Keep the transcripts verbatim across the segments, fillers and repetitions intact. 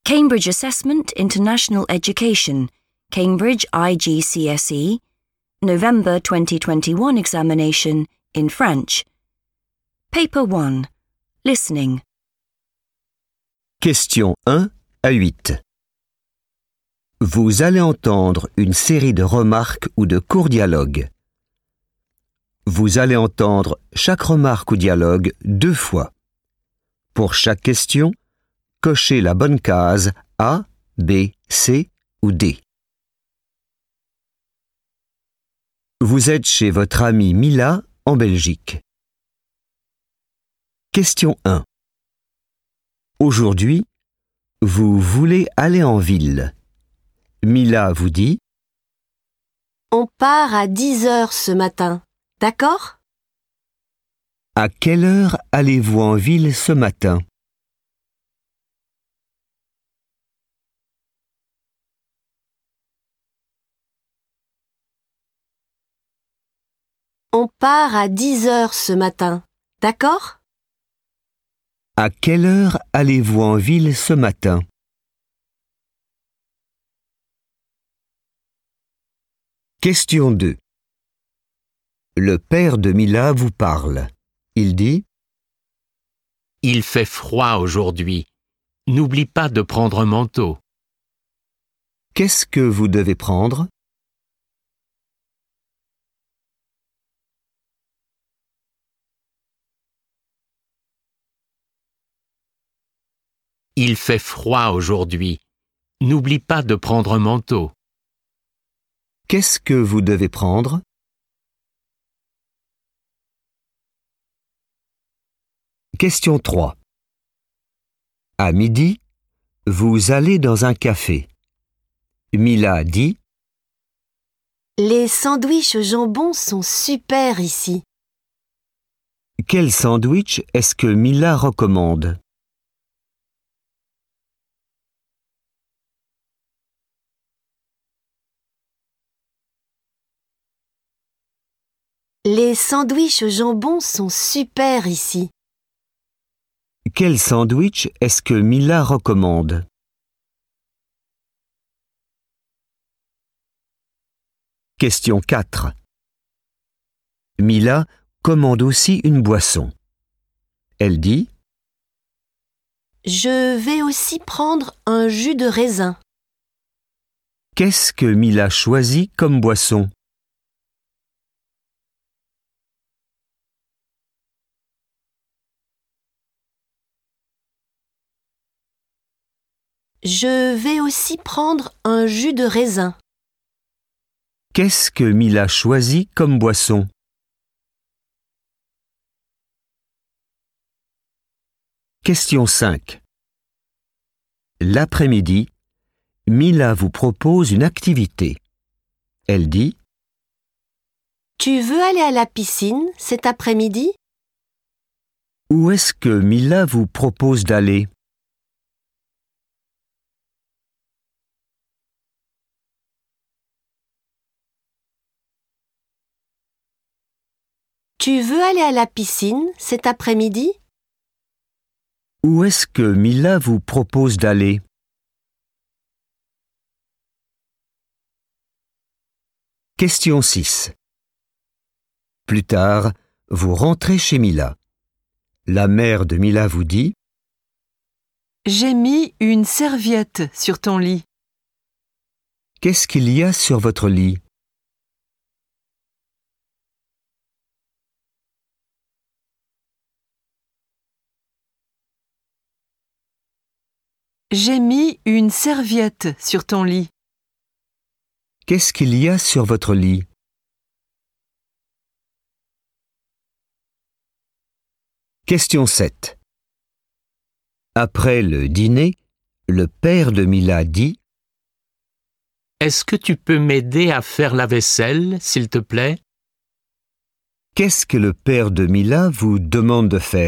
Cambridge Assessment International Education, Cambridge I G C S E, November twenty twenty-one examination in French. Paper one. Listening. Question un à huit. Vous allez entendre une série de remarques ou de courts dialogues. Vous allez entendre chaque remarque ou dialogue deux fois. Pour chaque question, cochez la bonne case A, B, C ou D. Vous êtes chez votre amie Mila en Belgique. Question un. Aujourd'hui, vous voulez aller en ville. Mila vous dit « On part à dix heures ce matin, d'accord ? À quelle heure allez-vous en ville ce matin ? On part à dix heures ce matin, d'accord ? À quelle heure allez-vous en ville ce matin ? Question deux. Le père de Mila vous parle. Il dit « Il fait froid aujourd'hui. N'oublie pas de prendre un manteau. » Qu'est-ce que vous devez prendre ? Il fait froid aujourd'hui. N'oublie pas de prendre un manteau. Qu'est-ce que vous devez prendre ? Question trois. À midi, vous allez dans un café. Mila dit « Les sandwichs au jambon sont super ici. » Quel sandwich est-ce que Mila recommande ? Les sandwichs au jambon sont super ici. Quel sandwich est-ce que Mila recommande ? Question quatre. Mila commande aussi une boisson. Elle dit « Je vais aussi prendre un jus de raisin. » Qu'est-ce que Mila choisit comme boisson ? Je vais aussi prendre un jus de raisin. Qu'est-ce que Mila choisit comme boisson ? Question cinq. L'après-midi, Mila vous propose une activité. Elle dit « Tu veux aller à la piscine cet après-midi ? » Où est-ce que Mila vous propose d'aller ? Tu veux aller à la piscine cet après-midi ? Où est-ce que Mila vous propose d'aller ? Question six. Plus tard, vous rentrez chez Mila. La mère de Mila vous dit « J'ai mis une serviette sur ton lit. » Qu'est-ce qu'il y a sur votre lit ? J'ai mis une serviette sur ton lit. Qu'est-ce qu'il y a sur votre lit ? Question sept. Après le dîner, le père de Mila dit « Est-ce que tu peux m'aider à faire la vaisselle, s'il te plaît ? » Qu'est-ce que le père de Mila vous demande de faire ?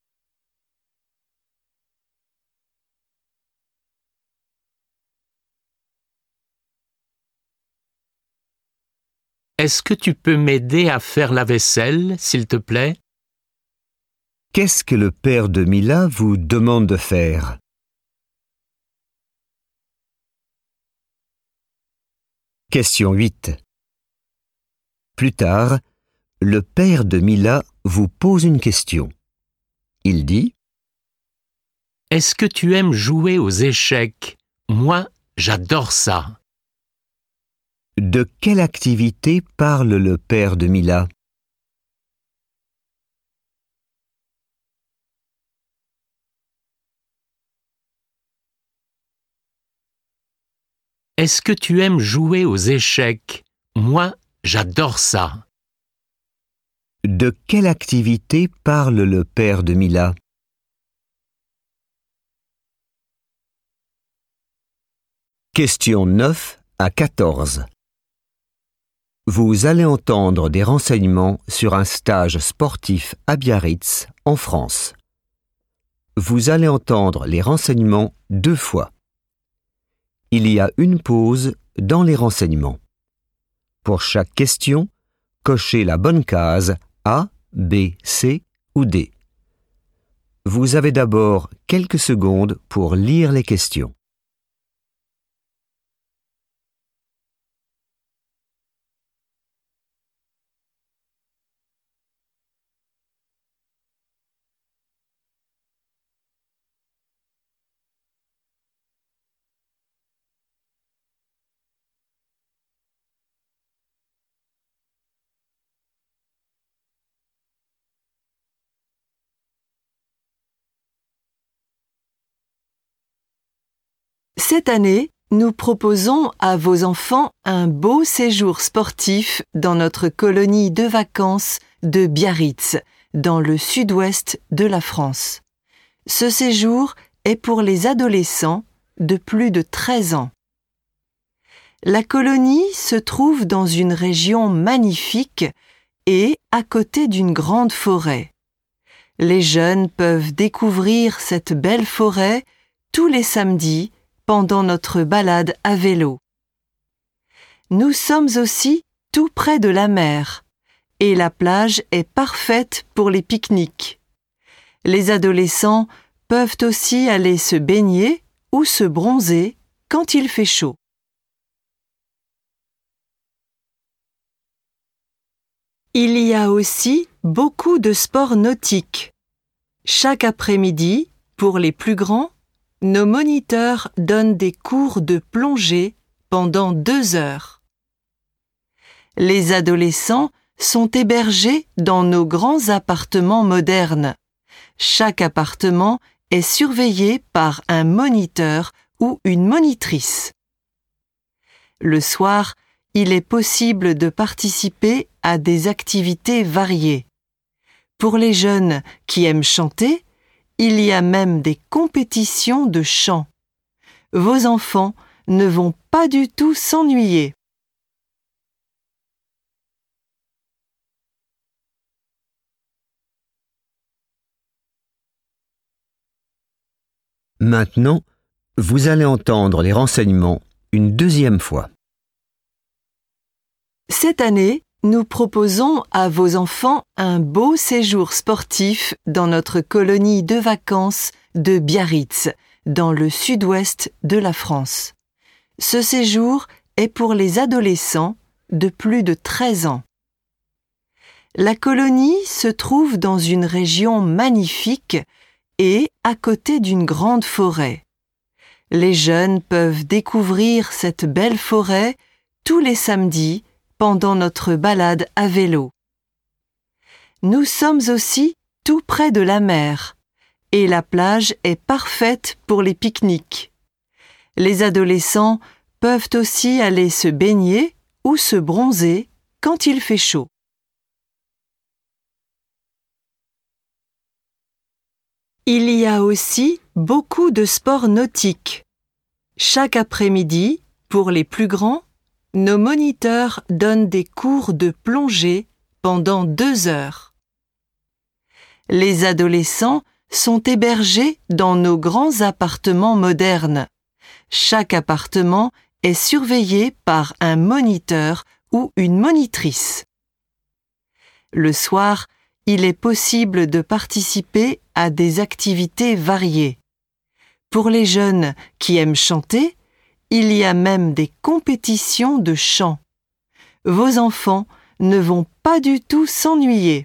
Est-ce que tu peux m'aider à faire la vaisselle, s'il te plaît ? Qu'est-ce que le père de Mila vous demande de faire ? Question huit. Plus tard, le père de Mila vous pose une question. Il dit « Est-ce que tu aimes jouer aux échecs ? Moi, j'adore ça. » De quelle activité parle le père de Mila ? Est-ce que tu aimes jouer aux échecs ? Moi, j'adore ça. De quelle activité parle le père de Mila ? Questions neuf à quatorze. Vous allez entendre des renseignements sur un stage sportif à Biarritz, en France. Vous allez entendre les renseignements deux fois. Il y a une pause dans les renseignements. Pour chaque question, cochez la bonne case A, B, C ou D. Vous avez d'abord quelques secondes pour lire les questions. Cette année, nous proposons à vos enfants un beau séjour sportif dans notre colonie de vacances de Biarritz, dans le sud-ouest de la France. Ce séjour est pour les adolescents de plus de treize ans. La colonie se trouve dans une région magnifique et à côté d'une grande forêt. Les jeunes peuvent découvrir cette belle forêt tous les samedis pendant notre balade à vélo. Nous sommes aussi tout près de la mer et la plage est parfaite pour les pique-niques. Les adolescents peuvent aussi aller se baigner ou se bronzer quand il fait chaud. Il y a aussi beaucoup de sports nautiques. Chaque après-midi, pour les plus grands, nos moniteurs donnent des cours de plongée pendant deux heures. Les adolescents sont hébergés dans nos grands appartements modernes. Chaque appartement est surveillé par un moniteur ou une monitrice. Le soir, il est possible de participer à des activités variées. Pour les jeunes qui aiment chanter, il y a même des compétitions de chant. Vos enfants ne vont pas du tout s'ennuyer. Maintenant, vous allez entendre les renseignements une deuxième fois. Cette année, nous proposons à vos enfants un beau séjour sportif dans notre colonie de vacances de Biarritz, dans le sud-ouest de la France. Ce séjour est pour les adolescents de plus de treize ans. La colonie se trouve dans une région magnifique et à côté d'une grande forêt. Les jeunes peuvent découvrir cette belle forêt tous les samedis pendant notre balade à vélo. Nous sommes aussi tout près de la mer et la plage est parfaite pour les pique-niques. Les adolescents peuvent aussi aller se baigner ou se bronzer quand il fait chaud. Il y a aussi beaucoup de sports nautiques. Chaque après-midi, pour les plus grands, nos moniteurs donnent des cours de plongée pendant deux heures. Les adolescents sont hébergés dans nos grands appartements modernes. Chaque appartement est surveillé par un moniteur ou une monitrice. Le soir, il est possible de participer à des activités variées. Pour les jeunes qui aiment chanter, Il y a même des compétitions de chant. Vos enfants ne vont pas du tout s'ennuyer.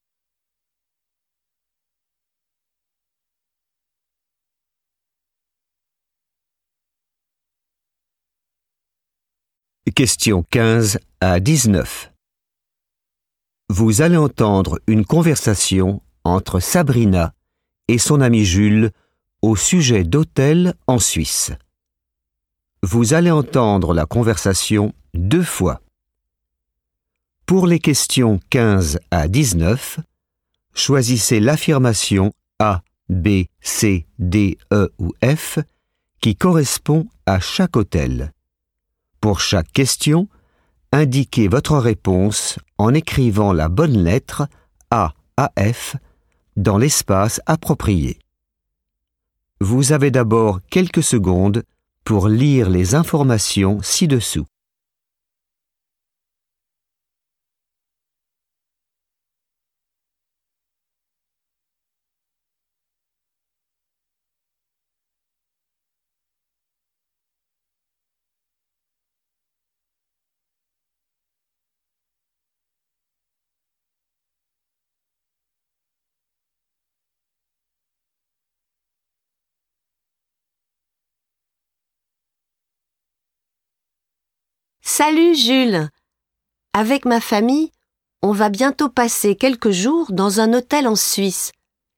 Questions quinze à dix-neuf. Vous allez entendre une conversation entre Sabrina et son ami Jules au sujet d'hôtels en Suisse. Vous allez entendre la conversation deux fois. Pour les questions quinze à dix-neuf, choisissez l'affirmation A, B, C, D, E ou F qui correspond à chaque hôtel. Pour chaque question, indiquez votre réponse en écrivant la bonne lettre A à F dans l'espace approprié. Vous avez d'abord quelques secondes pour lire les informations ci-dessous. Salut Jules! Avec ma famille, on va bientôt passer quelques jours dans un hôtel en Suisse.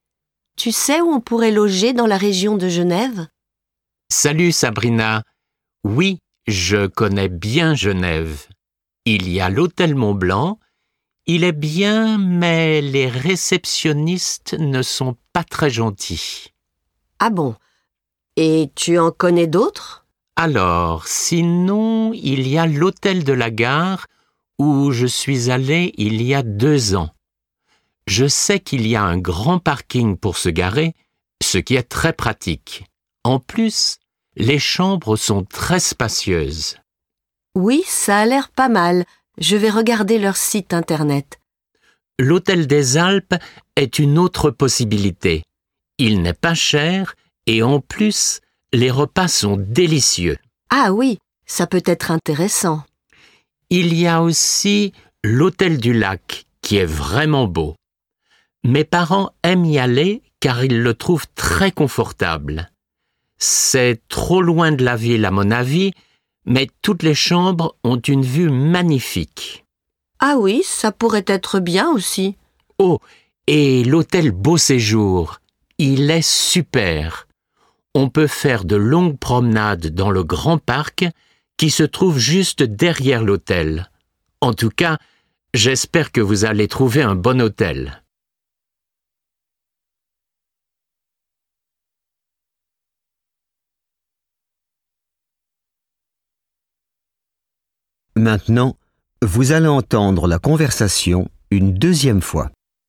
Tu sais où on pourrait loger dans la région de Genève? Salut Sabrina. Oui, je connais bien Genève. Il y a l'hôtel Mont-Blanc. Il est bien, mais les réceptionnistes ne sont pas très gentils. Ah bon? Et tu en connais d'autres? Alors, sinon, il y a l'hôtel de la gare où je suis allé il y a deux ans. Je sais qu'il y a un grand parking pour se garer, ce qui est très pratique. En plus, les chambres sont très spacieuses. Oui, ça a l'air pas mal. Je vais regarder leur site internet. L'hôtel des Alpes est une autre possibilité. Il n'est pas cher et en plus, les repas sont délicieux. Ah oui, ça peut être intéressant. Il y a aussi l'hôtel du lac, qui est vraiment beau. Mes parents aiment y aller car ils le trouvent très confortable. C'est trop loin de la ville à mon avis, mais toutes les chambres ont une vue magnifique. Ah oui, ça pourrait être bien aussi. Oh, et l'hôtel Beau Séjour, il est super. On peut faire de longues promenades dans le grand parc qui se trouve juste derrière l'hôtel. En tout cas, j'espère que vous allez trouver un bon hôtel. Maintenant, vous allez entendre la conversation une deuxième fois.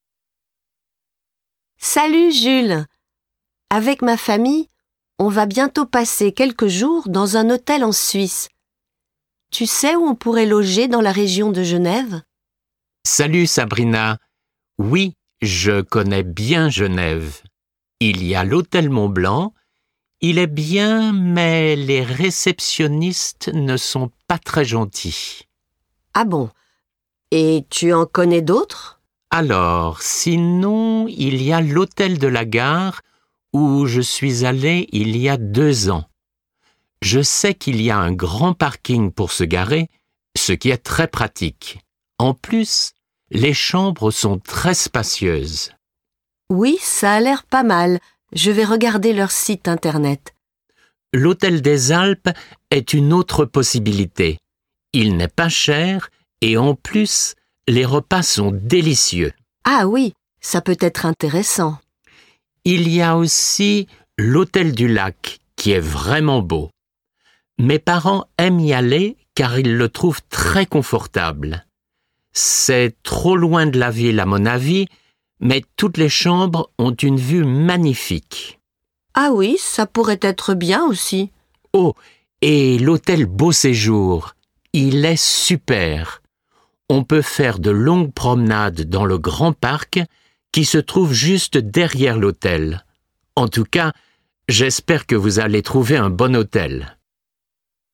Salut Jules! Avec ma famille, on va bientôt passer quelques jours dans un hôtel en Suisse. Tu sais où on pourrait loger dans la région de Genève? Salut Sabrina. Oui, je connais bien Genève. Il y a l'hôtel Mont-Blanc. Il est bien, mais les réceptionnistes ne sont pas très gentils. Ah bon? Et tu en connais d'autres? Alors, sinon, il y a l'hôtel de la gare où je suis allé il y a deux ans. Je sais qu'il y a un grand parking pour se garer, ce qui est très pratique. En plus, les chambres sont très spacieuses. Oui, ça a l'air pas mal. Je vais regarder leur site internet. L'hôtel des Alpes est une autre possibilité. Il n'est pas cher et en plus, les repas sont délicieux. Ah oui, ça peut être intéressant. Il y a aussi l'hôtel du lac, qui est vraiment beau. Mes parents aiment y aller car ils le trouvent très confortable. C'est trop loin de la ville à mon avis, mais toutes les chambres ont une vue magnifique. Ah oui, ça pourrait être bien aussi. Oh, et l'hôtel Beau Séjour, il est super. On peut faire de longues promenades dans le grand parc qui se trouve juste derrière l'hôtel. En tout cas, j'espère que vous allez trouver un bon hôtel.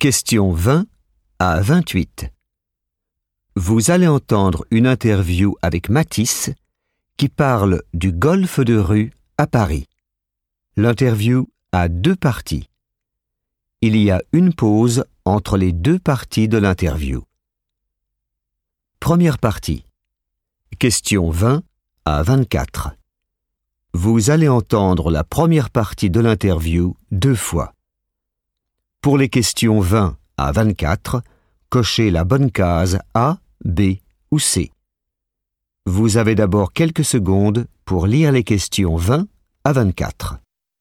Questions vingt à vingt-huit. Vous allez entendre une interview avec Mathis qui parle du golf de rue à Paris. L'interview a deux parties. Il y a une pause entre les deux parties de l'interview. Première partie. Questions vingt à vingt-quatre. Vous allez entendre la première partie de l'interview deux fois. Pour les questions vingt à vingt-quatre, cochez la bonne case A, B ou C. Vous avez d'abord quelques secondes pour lire les questions vingt à vingt-quatre.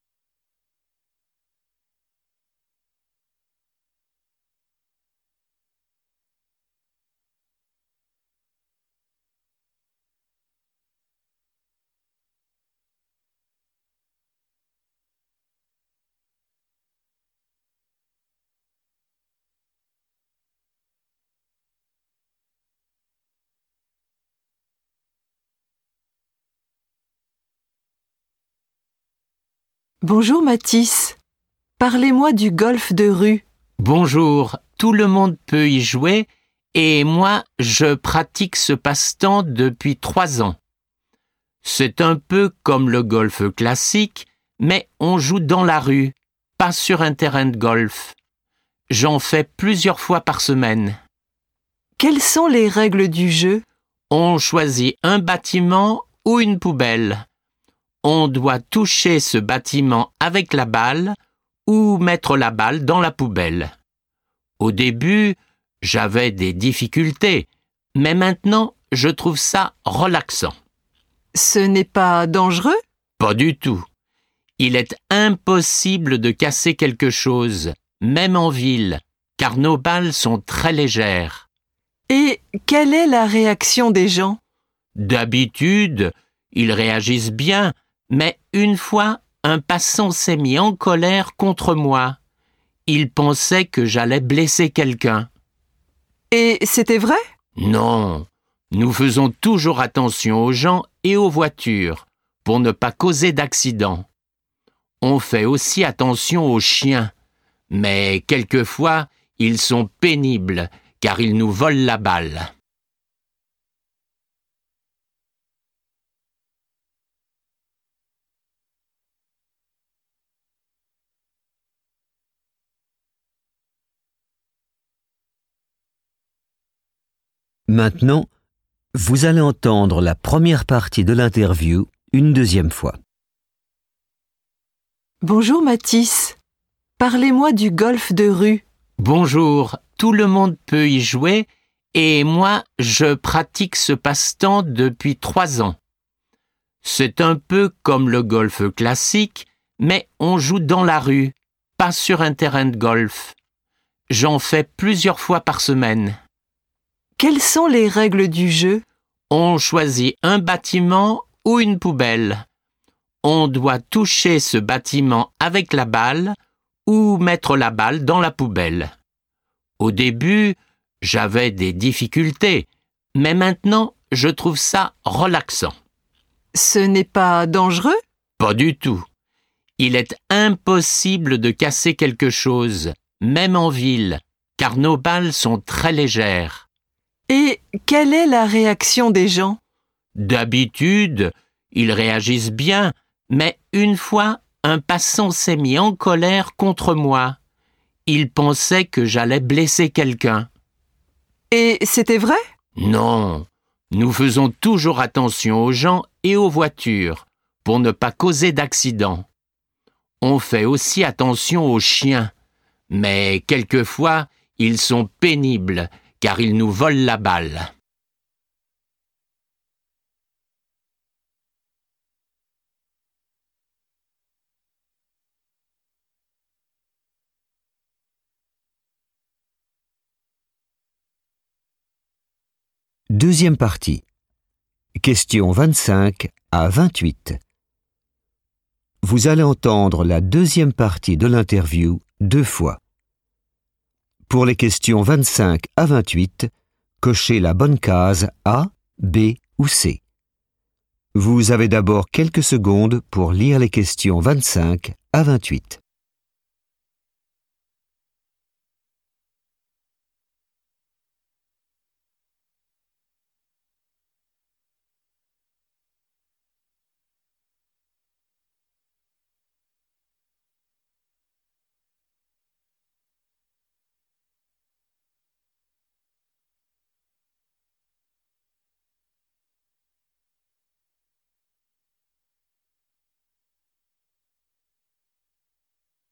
Bonjour Mathis. Parlez-moi du golf de rue. Bonjour, tout le monde peut y jouer et moi, je pratique ce passe-temps depuis trois ans. C'est un peu comme le golf classique, mais on joue dans la rue, pas sur un terrain de golf. J'en fais plusieurs fois par semaine. Quelles sont les règles du jeu? On choisit un bâtiment ou une poubelle. On doit toucher ce bâtiment avec la balle ou mettre la balle dans la poubelle. Au début, j'avais des difficultés, mais maintenant, je trouve ça relaxant. Ce n'est pas dangereux? Pas du tout. Il est impossible de casser quelque chose, même en ville, car nos balles sont très légères. Et quelle est la réaction des gens? D'habitude, ils réagissent bien, mais une fois, un passant s'est mis en colère contre moi. Il pensait que j'allais blesser quelqu'un. Et c'était vrai? Non, nous faisons toujours attention aux gens et aux voitures pour ne pas causer d'accidents. On fait aussi attention aux chiens, mais quelquefois, ils sont pénibles car ils nous volent la balle. Maintenant, vous allez entendre la première partie de l'interview une deuxième fois. Bonjour Mathis. Parlez-moi du golf de rue. Bonjour, tout le monde peut y jouer et moi, je pratique ce passe-temps depuis trois ans. C'est un peu comme le golf classique, mais on joue dans la rue, pas sur un terrain de golf. J'en fais plusieurs fois par semaine. Quelles sont les règles du jeu? On choisit un bâtiment ou une poubelle. On doit toucher ce bâtiment avec la balle ou mettre la balle dans la poubelle. Au début, j'avais des difficultés, mais maintenant, je trouve ça relaxant. Ce n'est pas dangereux? Pas du tout. Il est impossible de casser quelque chose, même en ville, car nos balles sont très légères. Et quelle est la réaction des gens? D'habitude, ils réagissent bien, mais une fois, un passant s'est mis en colère contre moi. Il pensait que j'allais blesser quelqu'un. Et c'était vrai? Non, nous faisons toujours attention aux gens et aux voitures pour ne pas causer d'accidents. On fait aussi attention aux chiens, mais quelquefois, ils sont pénibles car ils nous volent la balle. Deuxième partie. Questions vingt-cinq à vingt-huit. Vous allez entendre la deuxième partie de l'interview deux fois. Pour les questions vingt-cinq à vingt-huit, cochez la bonne case A, B ou C. Vous avez d'abord quelques secondes pour lire les questions vingt-cinq à vingt-huit.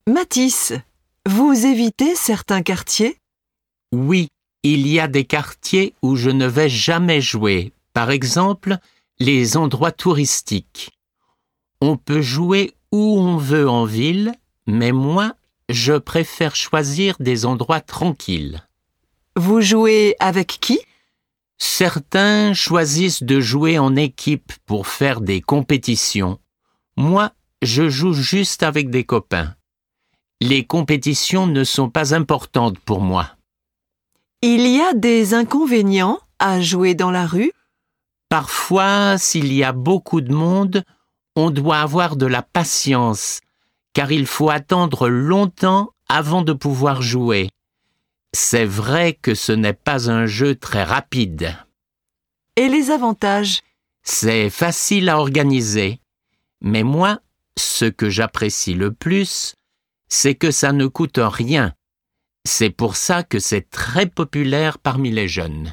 Mathis, vous évitez certains quartiers? Oui, il y a des quartiers où je ne vais jamais jouer. Par exemple, les endroits touristiques. On peut jouer où on veut en ville, mais moi, je préfère choisir des endroits tranquilles. Vous jouez avec qui? Certains choisissent de jouer en équipe pour faire des compétitions. Moi, je joue juste avec des copains. Les compétitions ne sont pas importantes pour moi. Il y a des inconvénients à jouer dans la rue? Parfois, s'il y a beaucoup de monde, on doit avoir de la patience, car il faut attendre longtemps avant de pouvoir jouer. C'est vrai que ce n'est pas un jeu très rapide. Et les avantages? C'est facile à organiser. Mais moi, ce que j'apprécie le plus, c'est que ça ne coûte rien. C'est pour ça que c'est très populaire parmi les jeunes.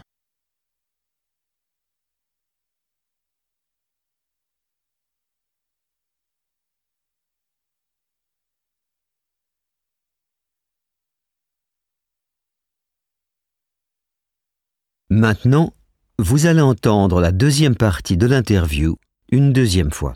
Maintenant, vous allez entendre la deuxième partie de l'interview une deuxième fois.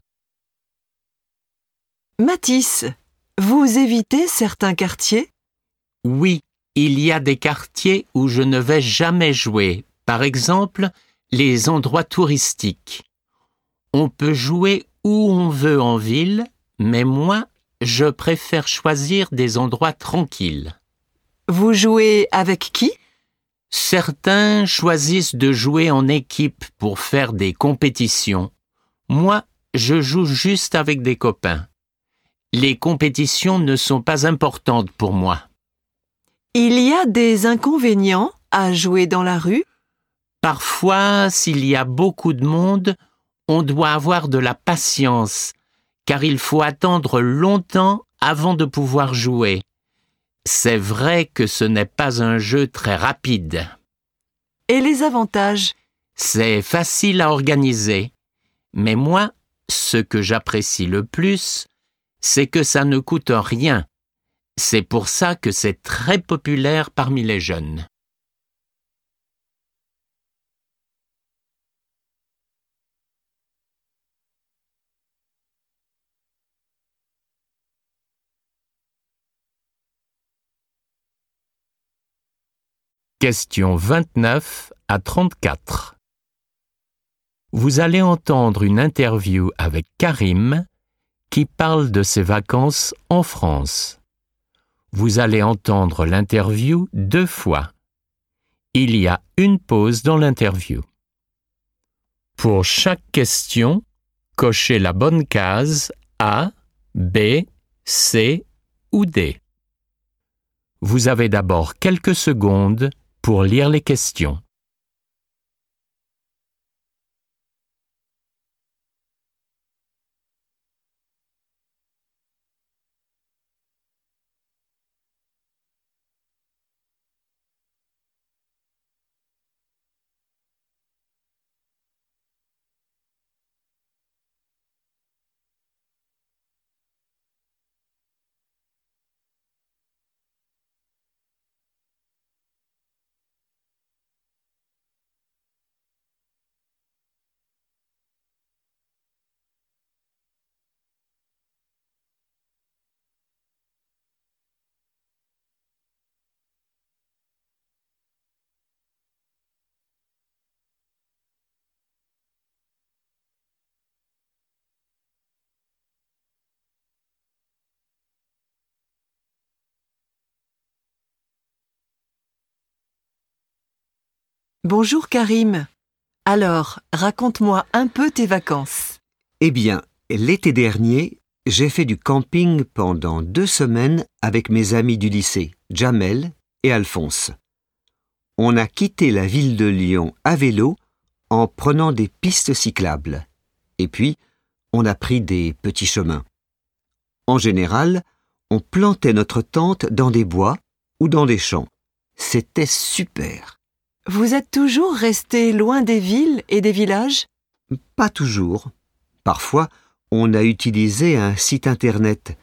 Mathis, vous évitez certains quartiers? Oui, il y a des quartiers où je ne vais jamais jouer. Par exemple, les endroits touristiques. On peut jouer où on veut en ville, mais moi, je préfère choisir des endroits tranquilles. Vous jouez avec qui? Certains choisissent de jouer en équipe pour faire des compétitions. Moi, je joue juste avec des copains. Les compétitions ne sont pas importantes pour moi. Il y a des inconvénients à jouer dans la rue? Parfois, s'il y a beaucoup de monde, on doit avoir de la patience, car il faut attendre longtemps avant de pouvoir jouer. C'est vrai que ce n'est pas un jeu très rapide. Et les avantages? C'est facile à organiser. Mais moi, ce que j'apprécie le plus, c'est que ça ne coûte rien. C'est pour ça que c'est très populaire parmi les jeunes. Questions vingt-neuf à trente-quatre. Vous allez entendre une interview avec Karim qui parle de ses vacances en France. Vous allez entendre l'interview deux fois. Il y a une pause dans l'interview. Pour chaque question, cochez la bonne case A, B, C ou D. Vous avez d'abord quelques secondes pour lire les questions. Bonjour Karim. Alors, raconte-moi un peu tes vacances. Eh bien, l'été dernier, j'ai fait du camping pendant deux semaines avec mes amis du lycée, Jamel et Alphonse. On a quitté la ville de Lyon à vélo en prenant des pistes cyclables. Et puis, on a pris des petits chemins. En général, on plantait notre tente dans des bois ou dans des champs. C'était super. Vous êtes toujours resté loin des villes et des villages? Pas toujours. Parfois, on a utilisé un site internet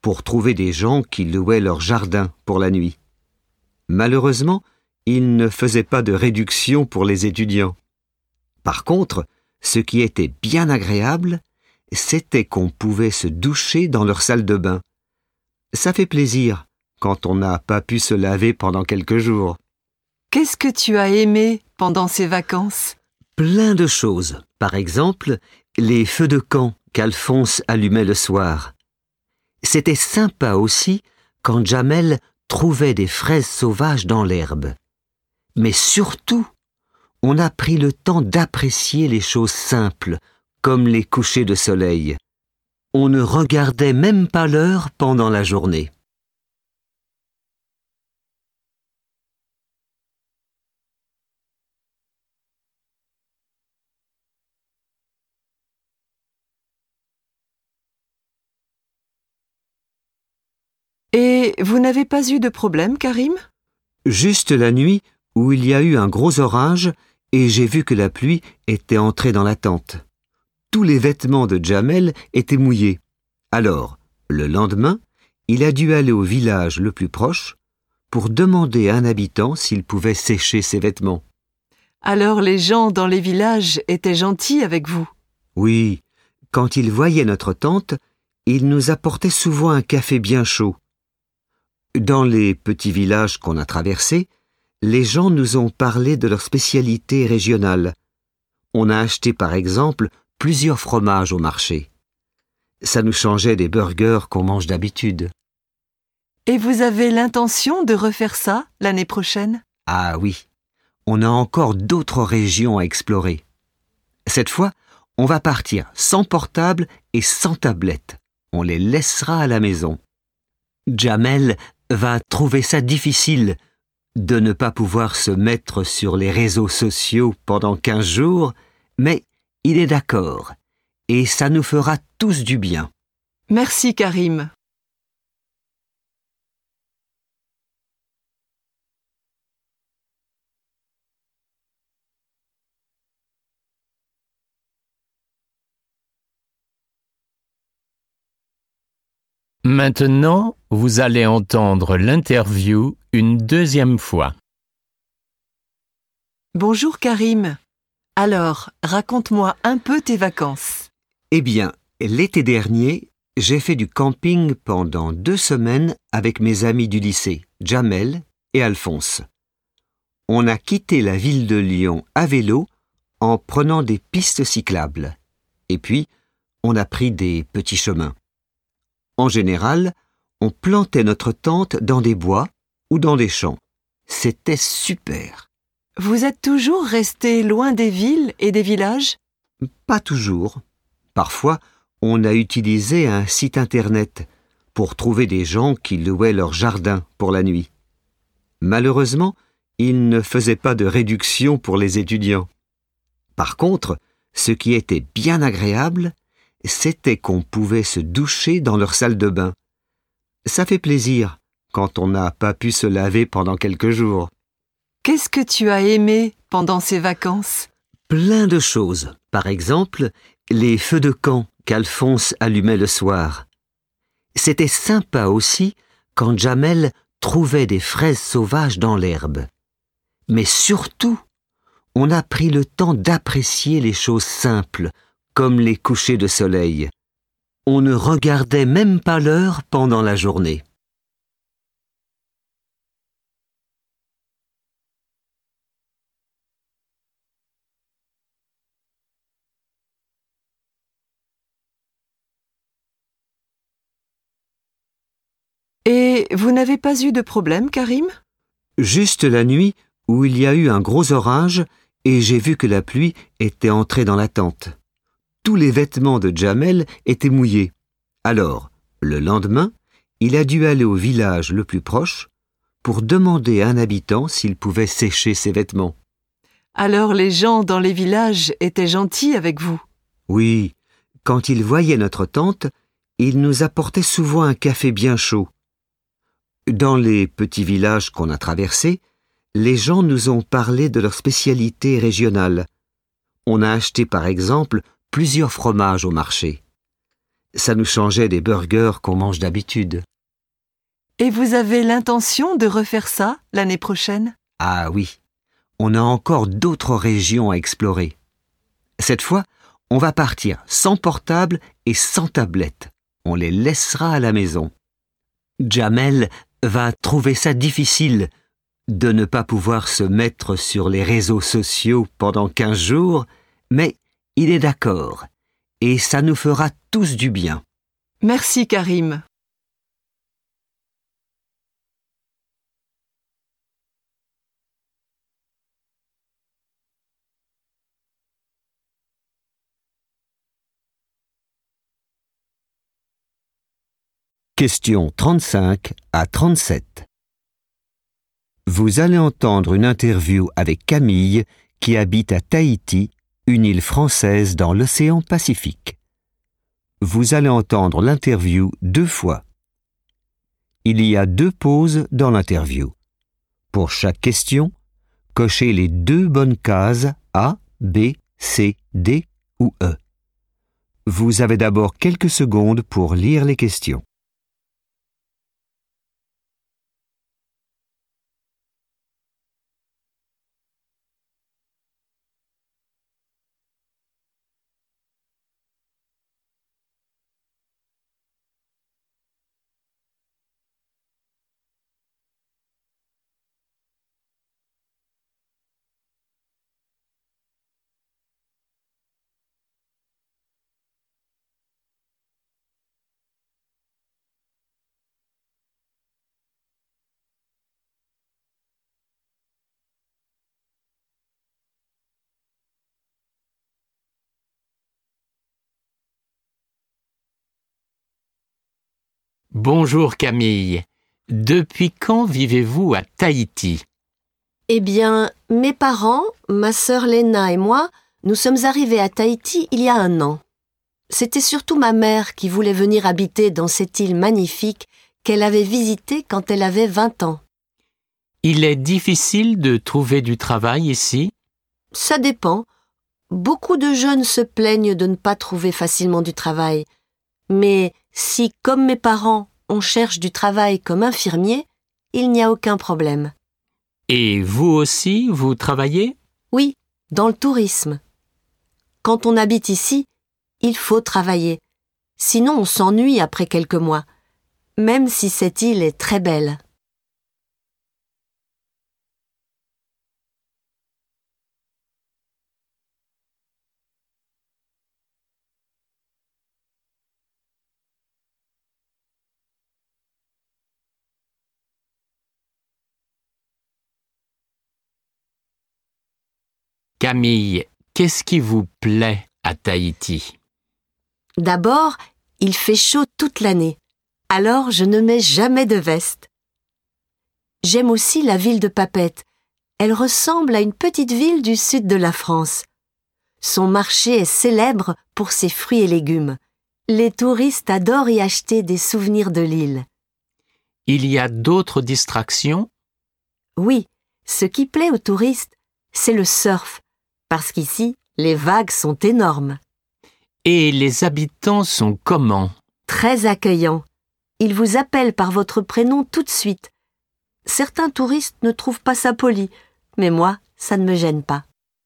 pour trouver des gens qui louaient leur jardin pour la nuit. Malheureusement, ils ne faisaient pas de réduction pour les étudiants. Par contre, ce qui était bien agréable, c'était qu'on pouvait se doucher dans leur salle de bain. Ça fait plaisir quand on n'a pas pu se laver pendant quelques jours. Qu'est-ce que tu as aimé pendant ces vacances? Plein de choses. Par exemple, les feux de camp qu'Alphonse allumait le soir. C'était sympa aussi quand Jamel trouvait des fraises sauvages dans l'herbe. Mais surtout, on a pris le temps d'apprécier les choses simples, comme les couchers de soleil. On ne regardait même pas l'heure pendant la journée. Et vous n'avez pas eu de problème, Karim? Juste la nuit où il y a eu un gros orage et j'ai vu que la pluie était entrée dans la tente. Tous les vêtements de Jamel étaient mouillés. Alors, le lendemain, il a dû aller au village le plus proche pour demander à un habitant s'il pouvait sécher ses vêtements. Alors les gens dans les villages étaient gentils avec vous? Oui, quand ils voyaient notre tente, ils nous apportaient souvent un café bien chaud. Dans les petits villages qu'on a traversés, les gens nous ont parlé de leurs spécialités régionales. On a acheté par exemple plusieurs fromages au marché. Ça nous changeait des burgers qu'on mange d'habitude. Et vous avez l'intention de refaire ça l'année prochaine? Ah oui, on a encore d'autres régions à explorer. Cette fois, on va partir sans portable et sans tablette. On les laissera à la maison. Jamel va trouver ça difficile de ne pas pouvoir se mettre sur les réseaux sociaux pendant quinze jours, mais il est d'accord, et ça nous fera tous du bien. Merci, Karim. Maintenant, vous allez entendre l'interview une deuxième fois. Bonjour, Karim. Alors, raconte-moi un peu tes vacances. Eh bien, l'été dernier, j'ai fait du camping pendant deux semaines avec mes amis du lycée, Jamel et Alphonse. On a quitté la ville de Lyon à vélo en prenant des pistes cyclables. Et puis, on a pris des petits chemins. En général, on plantait notre tente dans des bois ou dans des champs. C'était super. Vous êtes toujours resté loin des villes et des villages? Pas toujours. Parfois, on a utilisé un site internet pour trouver des gens qui louaient leur jardin pour la nuit. Malheureusement, ils ne faisaient pas de réduction pour les étudiants. Par contre, ce qui était bien agréable, c'était qu'on pouvait se doucher dans leur salle de bain. Ça fait plaisir quand on n'a pas pu se laver pendant quelques jours. Qu'est-ce que tu as aimé pendant ces vacances? Plein de choses. Par exemple, les feux de camp qu'Alphonse allumait le soir. C'était sympa aussi quand Jamel trouvait des fraises sauvages dans l'herbe. Mais surtout, on a pris le temps d'apprécier les choses simples, comme les couchers de soleil. On ne regardait même pas l'heure pendant la journée. Et vous n'avez pas eu de problème, Karim? Juste la nuit où il y a eu un gros orage et j'ai vu que la pluie était entrée dans la tente. Tous les vêtements de Jamel étaient mouillés. Alors, le lendemain, il a dû aller au village le plus proche pour demander à un habitant s'il pouvait sécher ses vêtements. Alors les gens dans les villages étaient gentils avec vous? Oui, quand ils voyaient notre tente, ils nous apportaient souvent un café bien chaud. Dans les petits villages qu'on a traversés, les gens nous ont parlé de leurs spécialités régionales. On a acheté par exemple plusieurs fromages au marché. Ça nous changeait des burgers qu'on mange d'habitude. Et vous avez l'intention de refaire ça l'année prochaine? Ah oui, on a encore d'autres régions à explorer. Cette fois, on va partir sans portable et sans tablette. On les laissera à la maison. Jamel va trouver ça difficile de ne pas pouvoir se mettre sur les réseaux sociaux pendant quinze jours, mais il est d'accord et ça nous fera tous du bien. Merci Karim. Questions trente-cinq à trente-sept. Vous allez entendre une interview avec Camille qui habite à Tahiti, une île française dans l'océan Pacifique. Vous allez entendre l'interview deux fois. Il y a deux pauses dans l'interview. Pour chaque question, cochez les deux bonnes cases A, B, C, D ou E. Vous avez d'abord quelques secondes pour lire les questions. Bonjour Camille. Depuis quand vivez-vous à Tahiti? Eh bien, mes parents, ma sœur Léna et moi, nous sommes arrivés à Tahiti il y a un an. C'était surtout ma mère qui voulait venir habiter dans cette île magnifique qu'elle avait visitée quand elle avait vingt ans. Il est difficile de trouver du travail ici? Ça dépend. Beaucoup de jeunes se plaignent de ne pas trouver facilement du travail. Mais si, comme mes parents, on cherche du travail comme infirmier, il n'y a aucun problème. Et vous aussi, vous travaillez? Oui, dans le tourisme. Quand on habite ici, il faut travailler. Sinon, on s'ennuie après quelques mois, même si cette île est très belle. Camille, qu'est-ce qui vous plaît à Tahiti? D'abord, il fait chaud toute l'année, alors je ne mets jamais de veste. J'aime aussi la ville de Papeete. Elle ressemble à une petite ville du sud de la France. Son marché est célèbre pour ses fruits et légumes. Les touristes adorent y acheter des souvenirs de l'île. Il y a d'autres distractions? Oui, ce qui plaît aux touristes, c'est le surf, parce qu'ici, les vagues sont énormes. Et les habitants sont comment? Très accueillants. Ils vous appellent par votre prénom tout de suite. Certains touristes ne trouvent pas ça poli, mais moi, ça ne me gêne pas.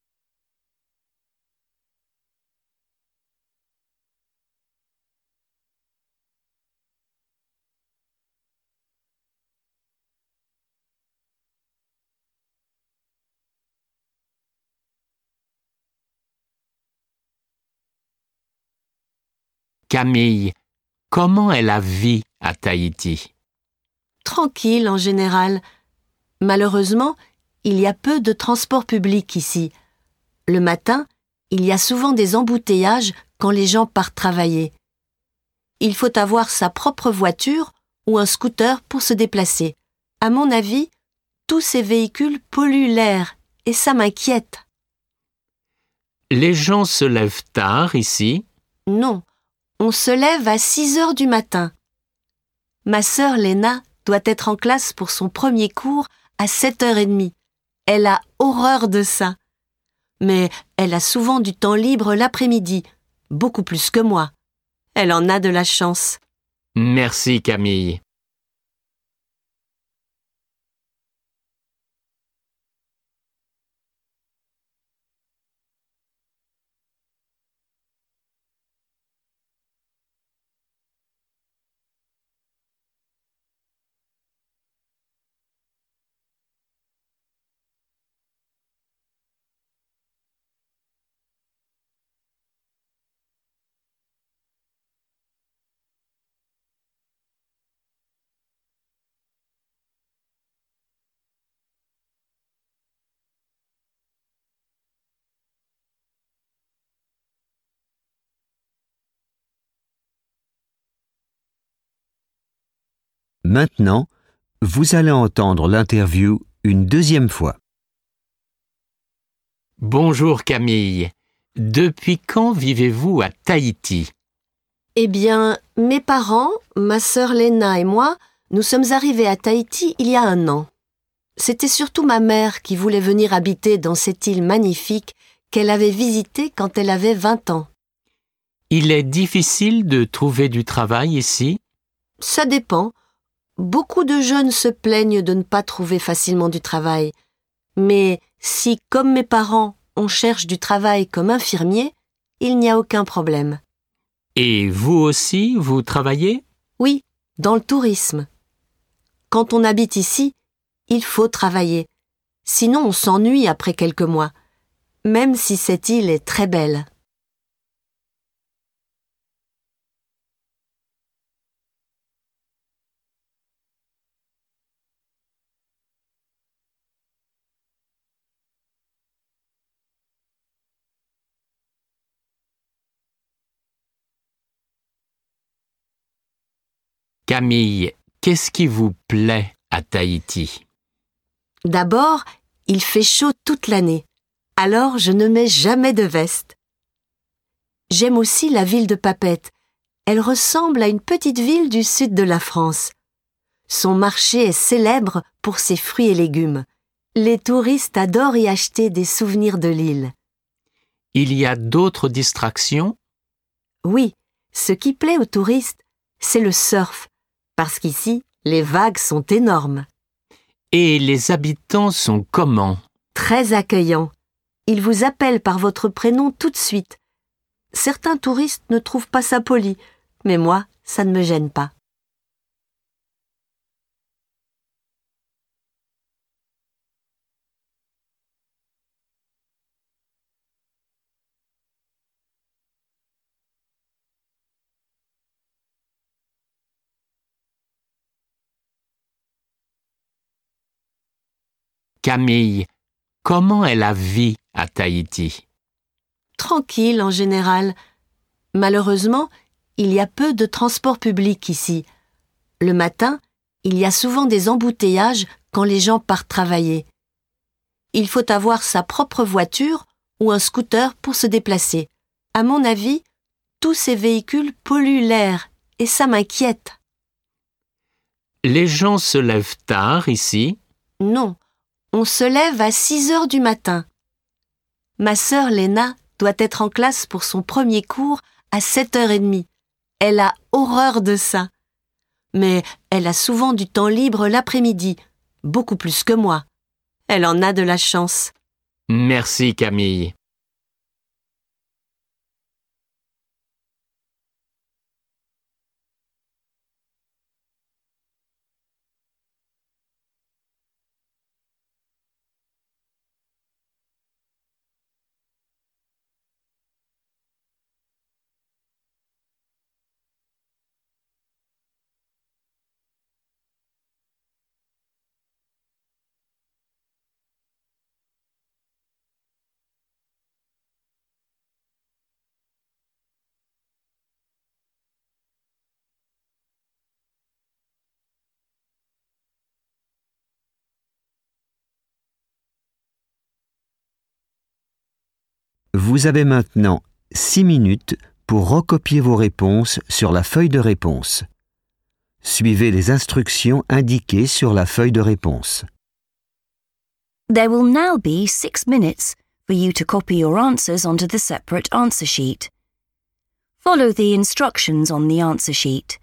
Camille, comment est la vie à Tahiti? Tranquille en général. Malheureusement, il y a peu de transport public ici. Le matin, il y a souvent des embouteillages quand les gens partent travailler. Il faut avoir sa propre voiture ou un scooter pour se déplacer. À mon avis, tous ces véhicules polluent l'air et ça m'inquiète. Les gens se lèvent tard ici? Non, on se lève à six heures du matin. Ma sœur Léna doit être en classe pour son premier cours à sept heures trente. Elle a horreur de ça. Mais elle a souvent du temps libre l'après-midi, beaucoup plus que moi. Elle en a de la chance. Merci Camille. Maintenant, vous allez entendre l'interview une deuxième fois. Bonjour Camille. Depuis quand vivez-vous à Tahiti? Eh bien, mes parents, ma sœur Léna et moi, nous sommes arrivés à Tahiti il y a un an. C'était surtout ma mère qui voulait venir habiter dans cette île magnifique qu'elle avait visitée quand elle avait vingt ans. Il est difficile de trouver du travail ici? Ça dépend. Beaucoup de jeunes se plaignent de ne pas trouver facilement du travail. Mais si, comme mes parents, on cherche du travail comme infirmier, il n'y a aucun problème. Et vous aussi, vous travaillez? Oui, dans le tourisme. Quand on habite ici, il faut travailler. Sinon, on s'ennuie après quelques mois, même si cette île est très belle. Camille, qu'est-ce qui vous plaît à Tahiti? D'abord, il fait chaud toute l'année, alors je ne mets jamais de veste. J'aime aussi la ville de Papeete. Elle ressemble à une petite ville du sud de la France. Son marché est célèbre pour ses fruits et légumes. Les touristes adorent y acheter des souvenirs de l'île. Il y a d'autres distractions? Oui, ce qui plaît aux touristes, c'est le surf, parce qu'ici, les vagues sont énormes. Et les habitants sont comment? Très accueillants. Ils vous appellent par votre prénom tout de suite. Certains touristes ne trouvent pas ça poli, mais moi, ça ne me gêne pas. Camille, comment est la vie à Tahiti? Tranquille en général. Malheureusement, il y a peu de transport public ici. Le matin, il y a souvent des embouteillages quand les gens partent travailler. Il faut avoir sa propre voiture ou un scooter pour se déplacer. À mon avis, tous ces véhicules polluent l'air et ça m'inquiète. Les gens se lèvent tard ici? Non, on se lève à six heures du matin. Ma sœur Léna doit être en classe pour son premier cours à sept heures trente. Elle a horreur de ça. Mais elle a souvent du temps libre l'après-midi, beaucoup plus que moi. Elle en a de la chance. Merci Camille. Vous avez maintenant six minutes pour recopier vos réponses sur la feuille de réponse. Suivez les instructions indiquées sur la feuille de réponse. There will now be six minutes for you to copy your answers onto the separate answer sheet. Follow the instructions on the answer sheet.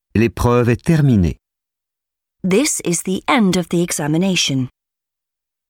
L'épreuve est terminée. This is the end of the examination.